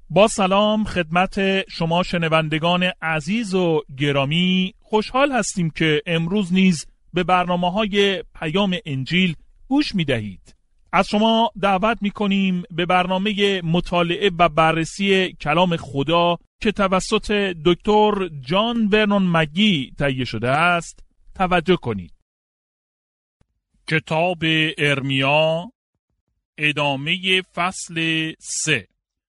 با سلام خدمت شما شنوندگان عزیز و گرامی، خوشحال هستیم که امروز نیز به برنامه‌های پیام انجیل گوش می‌دهید. از شما دعوت می‌کنیم به برنامه مطالعه و بررسی کلام خدا که توسط دکتر جان ورنون مگی تهیه شده است توجه کنید. کتاب ارمیا، ادامه فصل 3.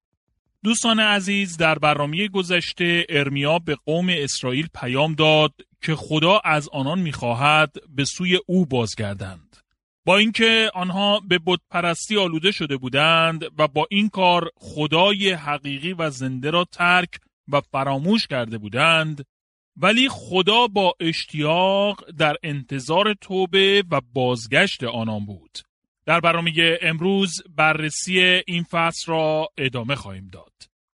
دوستان عزیز، در برنامه گذشته ارمیا به قوم اسرائیل پیام داد که خدا از آنان می‌خواهد به سوی او بازگردند. با اینکه آنها به بت پرستی آلوده شده بودند و با این کار خدای حقیقی و زنده را ترک و فراموش کرده بودند، ولی خدا با اشتیاق در انتظار توبه و بازگشت آنان بود. در برنامه امروز بررسی این فصل را ادامه خواهیم داد.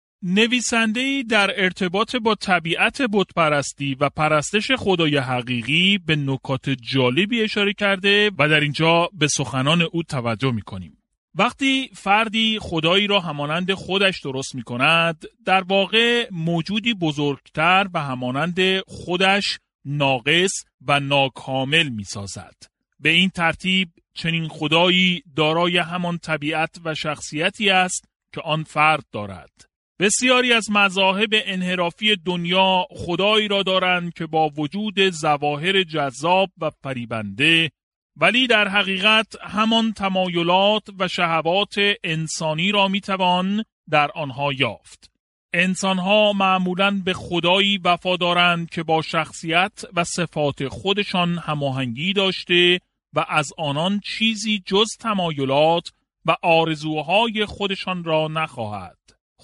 نویسنده‌ای در ارتباط با طبیعت بت‌پرستی و پرستش خدای حقیقی به نکات جالبی اشاره کرده و در اینجا به سخنان او توجه می‌کنیم. وقتی فردی خدایی را همانند خودش درست می‌کند، در واقع موجودی بزرگتر و همانند خودش ناقص و ناکامل می‌سازد. به این ترتیب چنین خدایی دارای همان طبیعت و شخصیتی است که آن فرد دارد. بسیاری از مذاهب انحرافی دنیا خدایی را دارند که با وجود ظواهر جذاب و فریبنده، ولی در حقیقت همان تمایلات و شهوات انسانی را میتوان در آنها یافت. انسانها معمولاً به خدایی وفادارند که با شخصیت و صفات خودشان هماهنگی داشته و از آنان چیزی جز تمایلات و آرزوهای خودشان را نخواهد.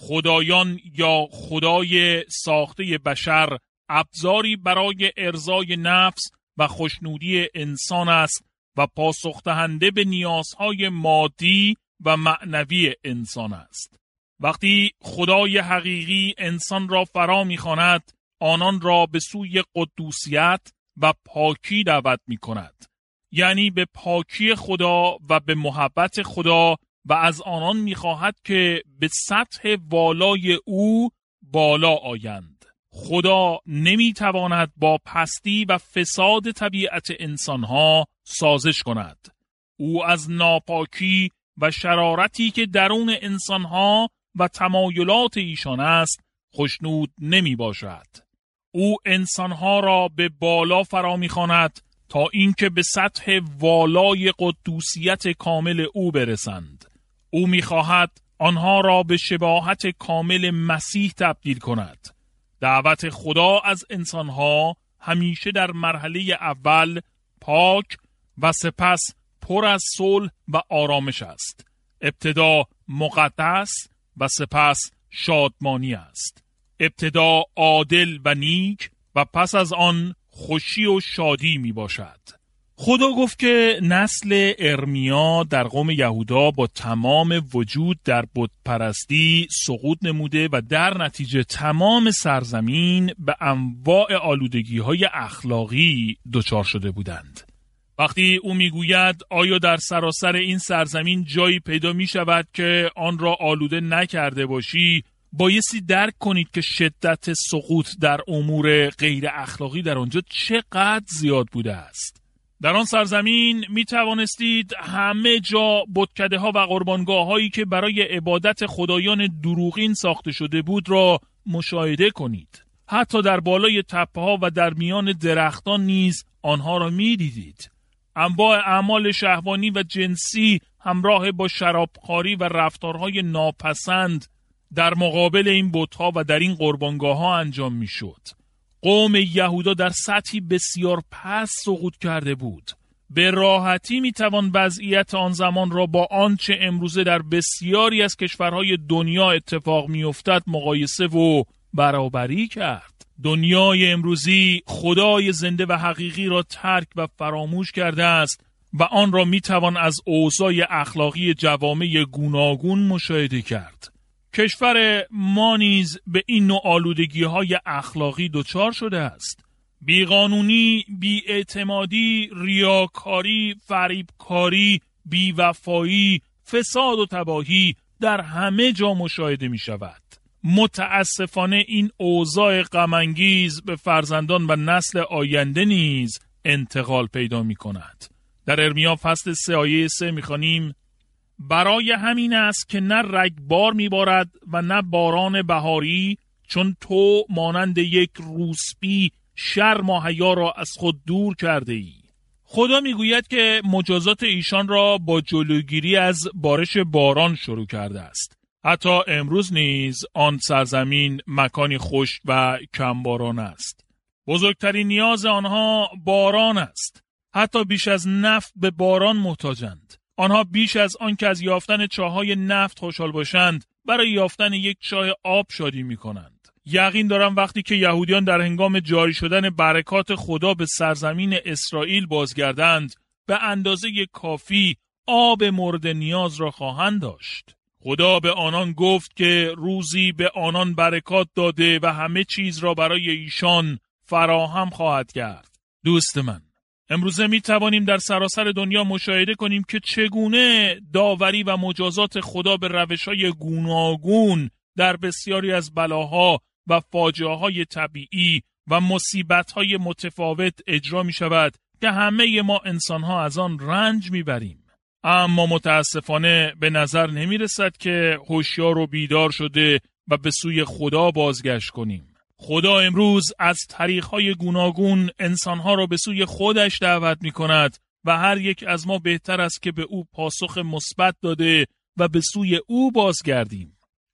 خدایان یا خدای ساخته بشر ابزاری برای ارضای نفس و خوشنودی انسان است و پاسخ دهنده به نیازهای مادی و معنوی انسان است. وقتی خدای حقیقی انسان را فرا می‌خواند، آنان را به سوی قدوسیت و پاکی دعوت می‌کند. یعنی به پاکی خدا و به محبت خدا، و از آنان می‌خواهد که به سطح والای او بالا آیند. خدا نمی‌تواند با پستی و فساد طبیعت انسان‌ها سازش کند. او از ناپاکی و شرارتی که درون انسان‌ها و تمایلات ایشان است خوشنود نمی‌باشد. او انسان‌ها را به بالا فرا می‌خواند تا اینکه به سطح والای قدوسیت کامل او برسند. او می‌خواهد آنها را به شباهت کامل مسیح تبدیل کند. دعوت خدا از انسانها همیشه در مرحله اول پاک و سپس پر از صلح و آرامش است. ابتدا مقدس و سپس شادمانی است. ابتدا عادل و نیک و پس از آن خوشی و شادی می باشد. خدا گفت که نسل ارمیا در قوم یهودا با تمام وجود در بت پرستی سقوط نموده و در نتیجه تمام سرزمین به انواع آلودگی‌های اخلاقی دچار شده بودند. وقتی او میگوید آیا در سراسر این سرزمین جایی پیدا می شود که آن را آلوده نکرده باشی، بایستی درک کنید که شدت سقوط در امور غیر اخلاقی در آنجا چقدر زیاد بوده است. در آن سرزمین می توانستید همه جا بتکده ها و قربانگاه هایی که برای عبادت خدایان دروغین ساخته شده بود را مشاهده کنید. حتی در بالای تپه ها و در میان درختان نیز آنها را می دیدید. انواع اعمال شهوانی و جنسی همراه با شرابخواری و رفتارهای ناپسند در مقابل این بت‌ها و در این قربانگاه‌ها انجام می‌شد. قوم یهودا در سطحی بسیار پست سقوط کرده بود. به راحتی می‌توان وضعیت آن زمان را با آنچه امروزه در بسیاری از کشورهای دنیا اتفاق می‌افتد مقایسه و برابری کرد. دنیای امروزی خدای زنده و حقیقی را ترک و فراموش کرده است و آن را می‌توان از اوضاع اخلاقی جوامع گوناگون مشاهده کرد. کشور ما نیز به این نوع آلودگی‌های اخلاقی دچار شده است. بیقانونی، بی‌اعتمادی، ریاکاری، فریبکاری، بی‌وفایی، فساد و تباهی در همه جا مشاهده می شود. متاسفانه این اوضاع غم‌انگیز به فرزندان و نسل آینده نیز انتقال پیدا می کند. در ارمیا فصل 3 آیه 3 می خوانیم: برای همین است که نه رگبار می بارد و نه باران بهاری، چون تو مانند یک روسپی شرم و حیا را از خود دور کرده ای. خدا می گوید که مجازات ایشان را با جلوگیری از بارش باران شروع کرده است. حتی امروز نیز آن سرزمین مکانی خشک و کمباران است. بزرگترین نیاز آنها باران است. حتی بیش از نفت به باران محتاجند. آنها بیش از آن که از یافتن چاهای نفت خوشحال باشند، برای یافتن یک چاه آب شادی می کنند. یقین دارم وقتی که یهودیان در هنگام جاری شدن برکات خدا به سرزمین اسرائیل بازگردند، به اندازه کافی آب مورد نیاز را خواهند داشت. خدا به آنان گفت که روزی به آنان برکات داده و همه چیز را برای ایشان فراهم خواهد کرد. دوست من، امروزه می توانیم در سراسر دنیا مشاهده کنیم که چگونه داوری و مجازات خدا به روش‌های گوناگون در بسیاری از بلاها و فاجعه‌های طبیعی و مصیبت‌های متفاوت اجرا می شود که همه ما انسان‌ها از آن رنج می بریم. اما متاسفانه به نظر نمی رسد که هوشیار و بیدار شده و به سوی خدا بازگشت کنیم. خدا امروز از طریق‌های گوناگون انسان‌ها را به سوی خودش دعوت می‌کند و هر یک از ما بهتر است که به او پاسخ مثبت داده و به سوی او بازگردیم.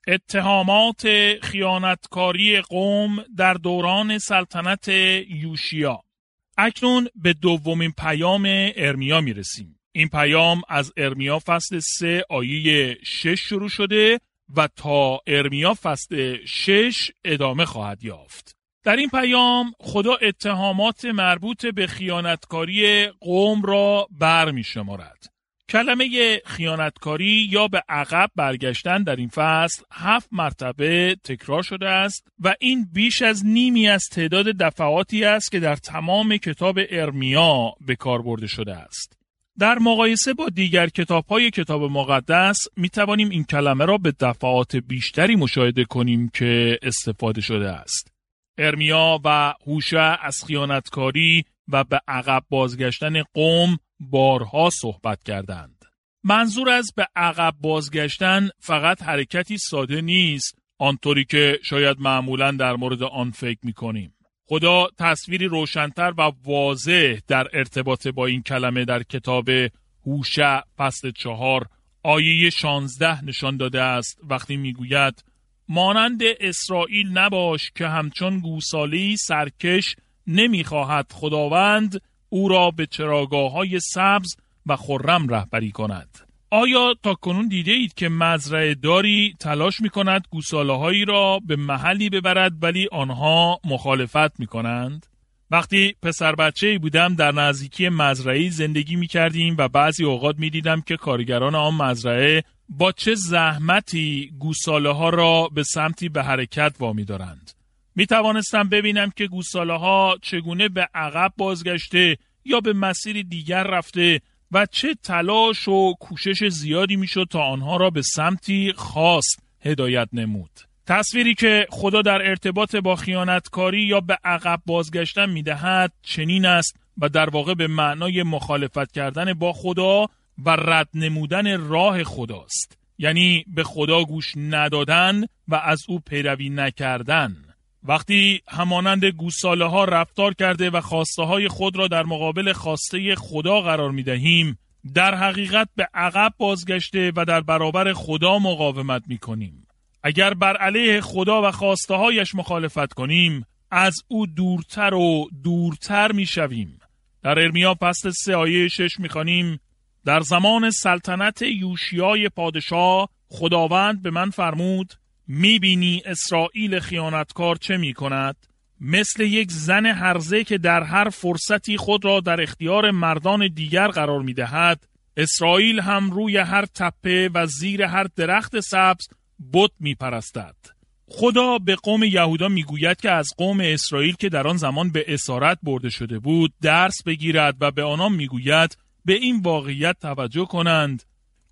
اتهامات خیانتکاری قوم در دوران سلطنت یوشیا. اکنون به دومین پیام ارمیا می‌رسیم. این پیام از ارمیا فصل 3 آیه 6 شروع شده و تا ارمیا فصل 6 ادامه خواهد یافت. در این پیام خدا اتهامات مربوط به خیانتکاری قوم را برمی شمارد. کلمه خیانتکاری یا به عقب برگشتن در این فصل 7 مرتبه تکرار شده است و این بیش از نیمی از تعداد دفعاتی است که در تمام کتاب ارمیا به کار برده شده است. در مقایسه با دیگر کتاب‌های کتاب مقدس می توانیم این کلمه را به دفعات بیشتری مشاهده کنیم که استفاده شده است. ارمیا و هوشع از خیانتکاری و به عقب بازگشتن قوم بارها صحبت کردند. منظور از به عقب بازگشتن فقط حرکتی ساده نیست، آنطوری که شاید معمولاً در مورد آن فکر می کنیم. خدا تصویری روشن‌تر و واضح در ارتباط با این کلمه در کتاب هوشع فصل 4 آیه 16 نشان داده است وقتی میگوید: مانند اسرائیل نباش که همچون گوسالی سرکش نمیخواهد خداوند او را به چراگاه‌های سبز و خرم رهبری کند. آیا تا کنون دیده اید که مزرعه داری تلاش می کند گوساله‌هایی را به محلی ببرد ولی آنها مخالفت می کنند؟ وقتی پسر بچه‌ای بودم در نزدیکی مزرعه‌ای زندگی می کردیم و بعضی اوقات می دیدم که کارگران آن مزرعه با چه زحمتی گوساله‌ها را به سمتی به حرکت وامی دارند. می توانستم ببینم که گوساله‌ها چگونه به عقب بازگشته یا به مسیر دیگر رفته و چه تلاش و کوشش زیادی میشد تا آنها را به سمتی خاص هدایت نمود. تصویری که خدا در ارتباط با خیانتکاری یا به عقب بازگشتن میدهد چنین است و در واقع به معنای مخالفت کردن با خدا و رد نمودن راه خداست. یعنی به خدا گوش ندادن و از او پیروی نکردن. وقتی همانند گوساله ها رفتار کرده و خواسته های خود را در مقابل خواسته خدا قرار می دهیم، در حقیقت به عقب بازگشته و در برابر خدا مقاومت می کنیم. اگر بر علیه خدا و خواسته هایش مخالفت کنیم، از او دورتر و دورتر می شویم. در ارمیا فصل 3 آیه 6 می خوانیم: در زمان سلطنت یوشیای پادشاه خداوند به من فرمود: میبینی اسرائیل خیانتکار چه میکند؟ مثل یک زن هرزه که در هر فرصتی خود را در اختیار مردان دیگر قرار میدهد، اسرائیل هم روی هر تپه و زیر هر درخت سبز بت میپرستد. خدا به قوم یهودا میگوید که از قوم اسرائیل که در آن زمان به اسارت برده شده بود درس بگیرد و به آنان میگوید به این واقعیت توجه کنند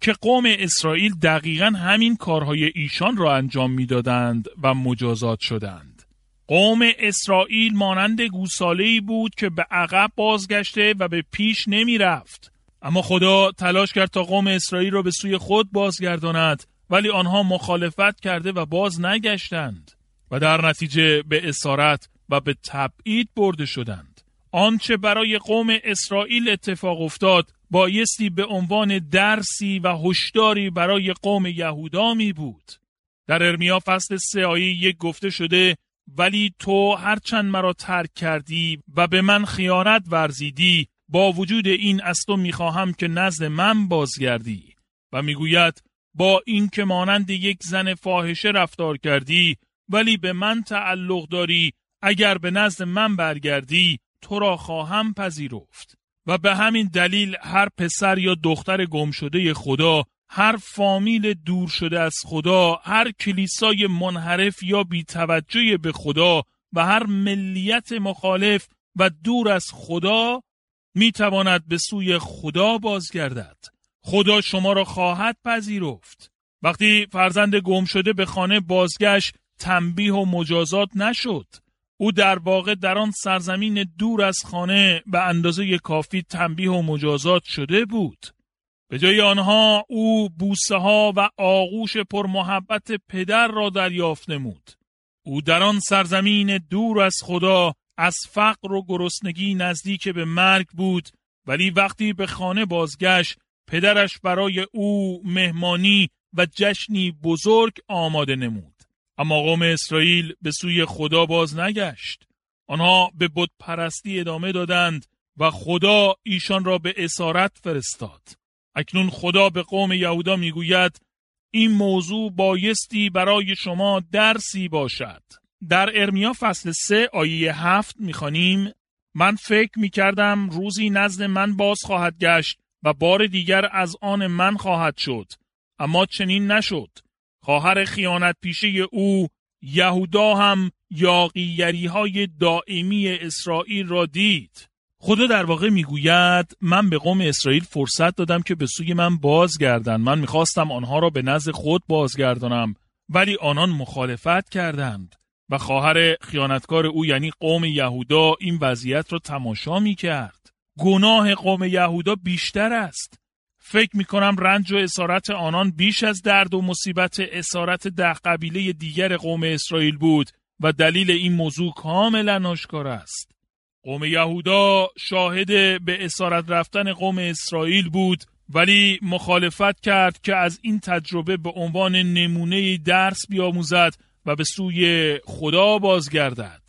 که قوم اسرائیل دقیقاً همین کارهای ایشان را انجام می‌دادند و مجازات شدند. قوم اسرائیل مانند گوساله‌ای بود که به عقب بازگشته و به پیش نمی‌رفت. اما خدا تلاش کرد تا قوم اسرائیل را به سوی خود بازگرداند، ولی آنها مخالفت کرده و باز نگشتند و در نتیجه به اسارت و به تبعید برده شدند. آنچه برای قوم اسرائیل اتفاق افتاد بایستی به عنوان درسی و هشداری برای قوم یهودا می بود. در ارمیا فصل 3 آیه 1 گفته شده: ولی تو هرچند مرا ترک کردی و به من خیانت ورزیدی، با وجود این از تو میخواهم که نزد من بازگردی. و میگوید با این که مانند یک زن فاحشه رفتار کردی ولی به من تعلق داری، اگر به نزد من برگردی تو را خواهم پذیرفت. و به همین دلیل هر پسر یا دختر گم شده خدا، هر فامیل دور شده از خدا، هر کلیسای منحرف یا بی‌توجه به خدا و هر ملیت مخالف و دور از خدا میتواند به سوی خدا بازگردد. خدا شما را خواهد پذیرفت. وقتی فرزند گم شده به خانه بازگشت، تنبیه و مجازات نشد. او در واقع در آن سرزمین دور از خانه به اندازه کافی تنبیه و مجازات شده بود. به جای آنها او بوسه ها و آغوش پرمحبت پدر را دریافت نمود. او در آن سرزمین دور از خدا از فقر و گرسنگی نزدیک به مرگ بود، ولی وقتی به خانه بازگشت پدرش برای او مهمانی و جشنی بزرگ آماده نمود. اما قوم اسرائیل به سوی خدا باز نگشت. آنها به بت پرستی ادامه دادند و خدا ایشان را به اسارت فرستاد. اکنون خدا به قوم یهودا میگوید این موضوع بایستی برای شما درسی باشد. در ارمیا فصل 3 آیه 7 میخوانیم: من فکر میکردم روزی نزد من باز خواهد گشت و بار دیگر از آن من خواهد شد، اما چنین نشد. خواهر خیانت پیشه او یهودا هم یاغیگری‌های دائمی اسرائیل را دید. خدا در واقع میگوید من به قوم اسرائیل فرصت دادم که به سوی من بازگردند. من میخواستم آنها را به نزد خود بازگردانم، ولی آنان مخالفت کردند و خواهر خیانتکار او یعنی قوم یهودا این وضعیت را تماشا میکرد. گناه قوم یهودا بیشتر است. فکر میکنم رنج و اسارت آنان بیش از درد و مصیبت اسارت 10 قبیله دیگر قوم اسرائیل بود و دلیل این موضوع کاملا آشکار است. قوم یهودا شاهد به اسارت رفتن قوم اسرائیل بود، ولی مخالفت کرد که از این تجربه به عنوان نمونه درس بیاموزد و به سوی خدا بازگردد.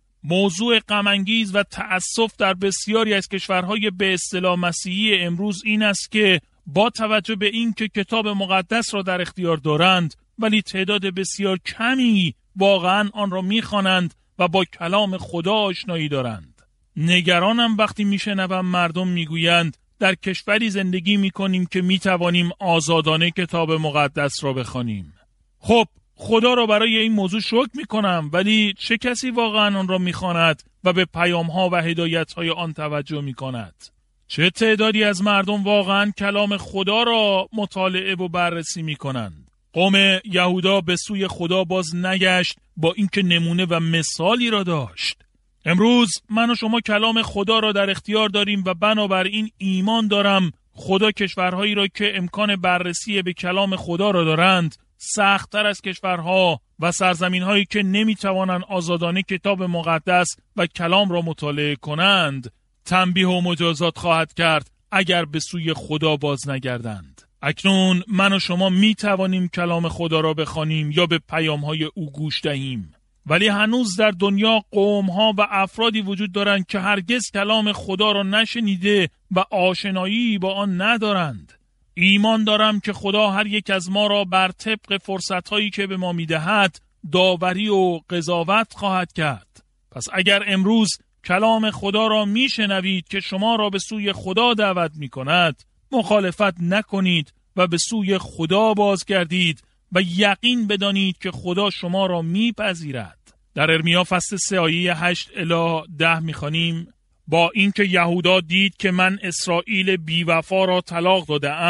موضوع غم‌انگیز و تأسف در بسیاری از کشورهای به اصطلاح مسیحی امروز این است که با توجه به این که کتاب مقدس را در اختیار دارند، ولی تعداد بسیار کمی واقعا آن را می‌خوانند و با کلام خدا آشنایی دارند. نگرانم وقتی میشنوم مردم میگویند در کشوری زندگی میکنیم که میتوانیم آزادانه کتاب مقدس را بخوانیم. خب خدا را برای این موضوع شکر میکنم، ولی چه کسی واقعا آن را میخواند و به پیامها و هدایتهای آن توجه میکند؟ چه تعدادی از مردم واقعا کلام خدا را مطالعه و بررسی میکنند؟ قوم یهودا به سوی خدا باز نگشت، با اینکه نمونه و مثالی را داشت. امروز من و شما کلام خدا را در اختیار داریم و بنابراین ایمان دارم خدا کشورهایی را که امکان بررسی به کلام خدا را دارند سخت‌تر از کشورها و سرزمین‌هایی که نمی‌توانند آزادانه کتاب مقدس و کلام را مطالعه کنند تنبیه و مجازات خواهد کرد اگر به سوی خدا باز نگردند. اکنون من و شما می‌توانیم کلام خدا را بخوانیم یا به پیام‌های او گوش دهیم، ولی هنوز در دنیا قوم‌ها و افرادی وجود دارند که هرگز کلام خدا را نشنیده و آشنایی با آن ندارند. ایمان دارم که خدا هر یک از ما را بر طبق فرصت‌هایی که به ما می‌دهد داوری و قضاوت خواهد کرد. پس اگر امروز کلام خدا را میشنوید که شما را به سوی خدا دعوت می‌کند، مخالفت نکنید و به سوی خدا بازگردید و یقین بدانید که خدا شما را میپذیرد. در ارمیا فصل 3 آیه 8 الی 10 میخوانیم: با اینکه یهودا دید که من اسرائیل بیوفا را طلاق داده ام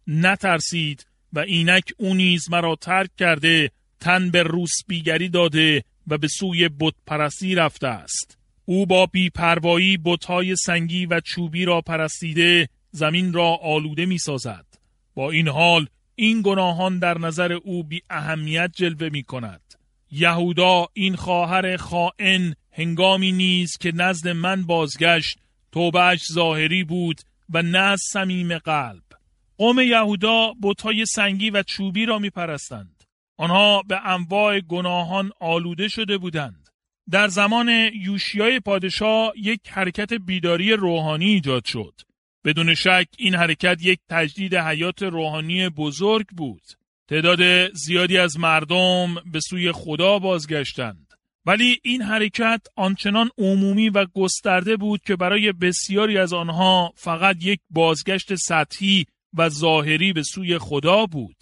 نترسید و اینک او نیز مرا ترک کرده، تن به روسپیگری داده و به سوی بت پرستی رفته است. او با بی‌پروایی بت‌های سنگی و چوبی را پرستیده زمین را آلوده می سازد. با این حال این گناهان در نظر او بی اهمیت جلوه می کند. یهودا این خواهر خائن هنگامی نیز که نزد من بازگشت توبه‌اش ظاهری بود و نه از صمیم قلب. قوم یهودا بت‌های سنگی و چوبی را می پرستند. آنها به انواع گناهان آلوده شده بودند. در زمان یوشیای پادشاه یک حرکت بیداری روحانی ایجاد شد. بدون شک این حرکت یک تجدید حیات روحانی بزرگ بود. تعداد زیادی از مردم به سوی خدا بازگشتند. ولی این حرکت آنچنان عمومی و گسترده بود که برای بسیاری از آنها فقط یک بازگشت سطحی و ظاهری به سوی خدا بود.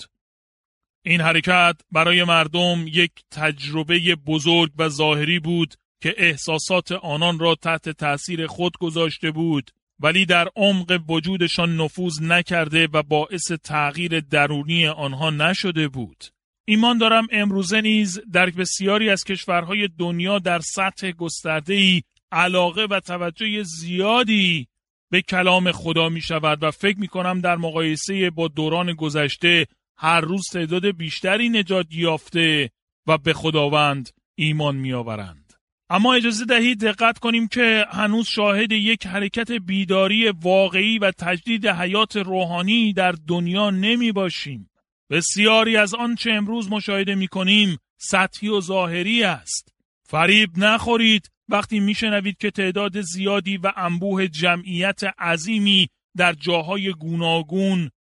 این حرکت برای مردم یک تجربه بزرگ و ظاهری بود که احساسات آنان را تحت تأثیر خود گذاشته بود، ولی در عمق وجودشان نفوذ نکرده و باعث تغییر درونی آنها نشده بود. ایمان دارم امروزه نیز در بسیاری از کشورهای دنیا در سطح گسترده‌ای علاقه و توجه زیادی به کلام خدا می شود و فکر می کنم در مقایسه با دوران گذشته هر روز تعداد بیشتری نجات یافته و به خداوند ایمان می آورند. اما اجازه دهید دقت کنیم که هنوز شاهد یک حرکت بیداری واقعی و تجدید حیات روحانی در دنیا نمی باشیم. بسیاری از آنچه امروز مشاهده می کنیم سطحی و ظاهری است. فریب نخورید وقتی می شنوید که تعداد زیادی و انبوه جمعیت عظیمی در جاهای گوناگون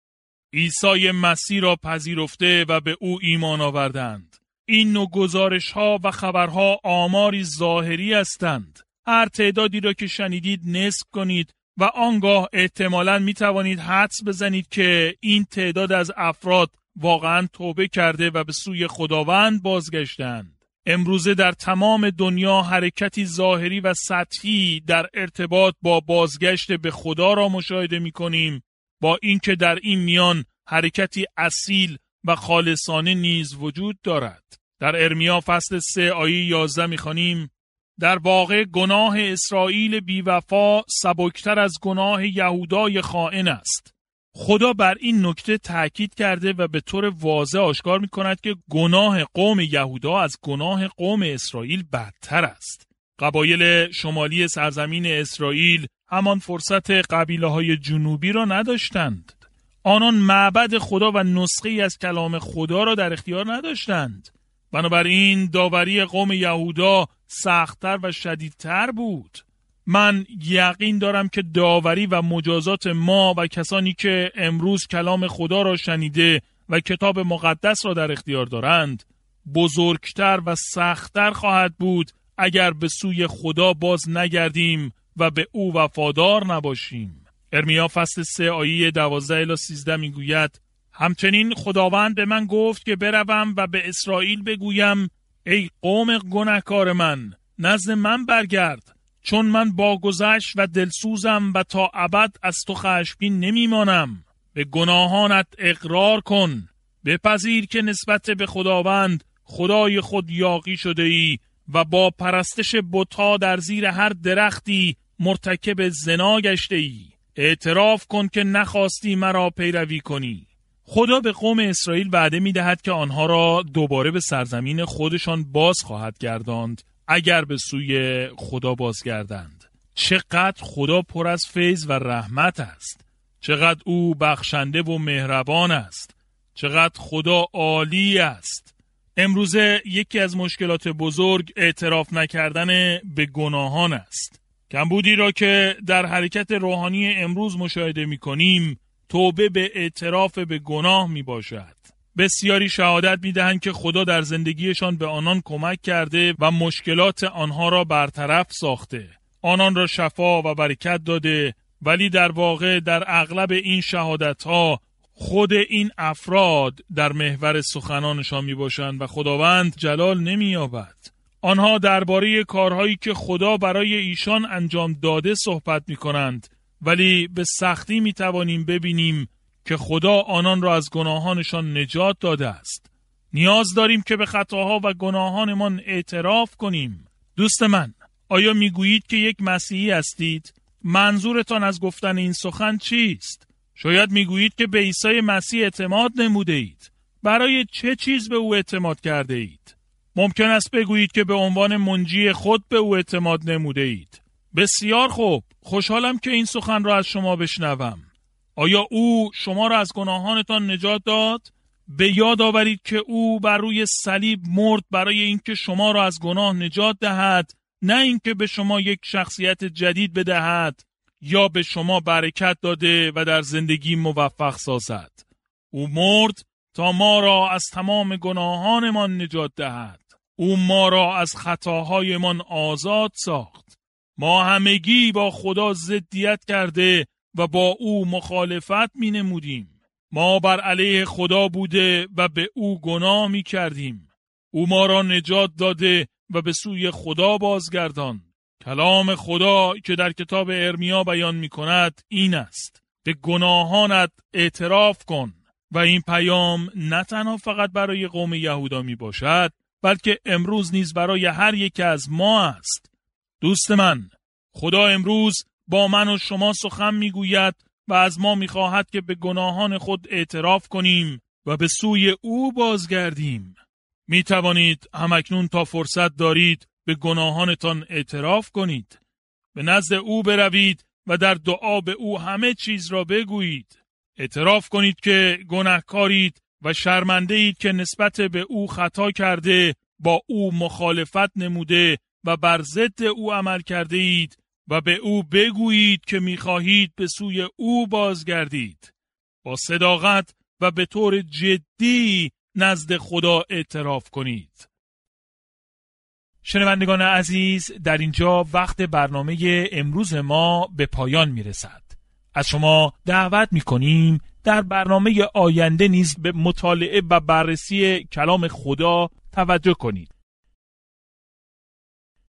عیسی مسیح را پذیرفته و به او ایمان آوردند. این نوع گزارش‌ها و خبرها آماری ظاهری هستند. هر تعدادی را که شنیدید نصب کنید و آنگاه احتمالاً می توانید حدس بزنید که این تعداد از افراد واقعاً توبه کرده و به سوی خداوند بازگشتند. امروزه در تمام دنیا حرکتی ظاهری و سطحی در ارتباط با بازگشت به خدا را مشاهده می کنیم، با اینکه در این میان حرکتی اصیل و خالصانه نیز وجود دارد. در ارمیا فصل 3 آیه 11 می‌خوانیم: در واقع گناه اسرائیل بی‌وفا سبکتر از گناه یهودای خائن است. خدا بر این نکته تأکید کرده و به طور واضح آشکار می‌کند که گناه قوم یهودا از گناه قوم اسرائیل بدتر است. قبایل شمالی سرزمین اسرائیل همان فرصت قبیله‌های جنوبی را نداشتند. آنان معبد خدا و نسخه‌ای از کلام خدا را در اختیار نداشتند. بنابراین داوری قوم یهودا سخت‌تر و شدیدتر بود. من یقین دارم که داوری و مجازات ما و کسانی که امروز کلام خدا را شنیده و کتاب مقدس را در اختیار دارند بزرگتر و سخت‌تر خواهد بود اگر به سوی خدا باز نگردیم و به او وفادار نباشیم. ارمیا فصل 3 آیه 12 الی 13 میگوید: همچنین خداوند به من گفت که بروم و به اسرائیل بگویم ای قوم گناهکار من، نزد من برگرد، چون من با گذشت و دلسوزم و تا ابد از تو خشمگین نمیمانم. به گناهانت اقرار کن، بپذیر که نسبت به خداوند خدای خود یاغی شده ای و با پرستش بت‌ها در زیر هر درختی مرتکب زنا گشته ای. اعتراف کن که نخواستی مرا پیروی کنی. خدا به قوم اسرائیل وعده می‌دهد که آنها را دوباره به سرزمین خودشان باز خواهد گرداند اگر به سوی خدا بازگردند. چقدر خدا پر از فیض و رحمت است. چقدر او بخشنده و مهربان است. چقدر خدا عالی است. امروزه یکی از مشکلات بزرگ اعتراف نکردن به گناهان است. کمبودی را که در حرکت روحانی امروز مشاهده می‌کنیم توبه به اعتراف به گناه میباشد. بسیاری شهادت میدهند که خدا در زندگیشان به آنان کمک کرده و مشکلات آنها را برطرف ساخته. آنان را شفا و برکت داده، ولی در واقع در اغلب این شهادت‌ها خود این افراد در محور سخنانشان میباشند و خداوند جلال نمی‌یابد. آنها درباره کارهایی که خدا برای ایشان انجام داده صحبت می‌کنند، ولی به سختی می‌توانیم ببینیم که خدا آنان را از گناهانشان نجات داده است. نیاز داریم که به خطاها و گناهانمان اعتراف کنیم. دوست من، آیا میگویید که یک مسیحی هستید؟ منظورتان از گفتن این سخن چیست؟ شاید میگویید که به عیسی مسیح اعتماد نموده اید. برای چه چیز به او اعتماد کرده اید؟ ممکن است بگویید که به عنوان منجی خود به او اعتماد نموده اید. بسیار خوب، خوشحالم که این سخن را از شما بشنوم. آیا او شما را از گناهانتان نجات داد؟ به یاد آورید که او بر روی صلیب مرد برای اینکه شما را از گناه نجات دهد، نه اینکه به شما یک شخصیت جدید بدهد یا به شما برکت داده و در زندگی موفق سازد. او مرد تا ما را از تمام گناهانمان نجات دهد. او ما را از خطاهایمان آزاد ساخت. ما همگی با خدا ضدیت کرده و با او مخالفت می نمودیم. ما بر علیه خدا بوده و به او گناه می کردیم. او ما را نجات داده و به سوی خدا بازگردان. کلام خدا که در کتاب ارمیا بیان می کند این است: به گناهانت اعتراف کن. و این پیام نه تنها فقط برای قوم یهودا می باشد، بلکه امروز نیز برای هر یک از ما است. دوست من، خدا امروز با من و شما سخن می گوید و از ما می خواهد که به گناهان خود اعتراف کنیم و به سوی او بازگردیم. می توانید همکنون تا فرصت دارید به گناهانتان اعتراف کنید. به نزد او بروید و در دعا به او همه چیز را بگویید. اعتراف کنید که گناهکارید و شرمنده اید که نسبت به او خطا کرده، با او مخالفت نموده و بر ضد او عمل کرده اید و به او بگویید که می‌خواهید به سوی او بازگردید. با صداقت و به طور جدی نزد خدا اعتراف کنید. شنوندگان عزیز، در اینجا وقت برنامه امروز ما به پایان میرسد. از شما دعوت میکنیم در برنامه آینده نیز به مطالعه و بررسی کلام خدا توجه کنید.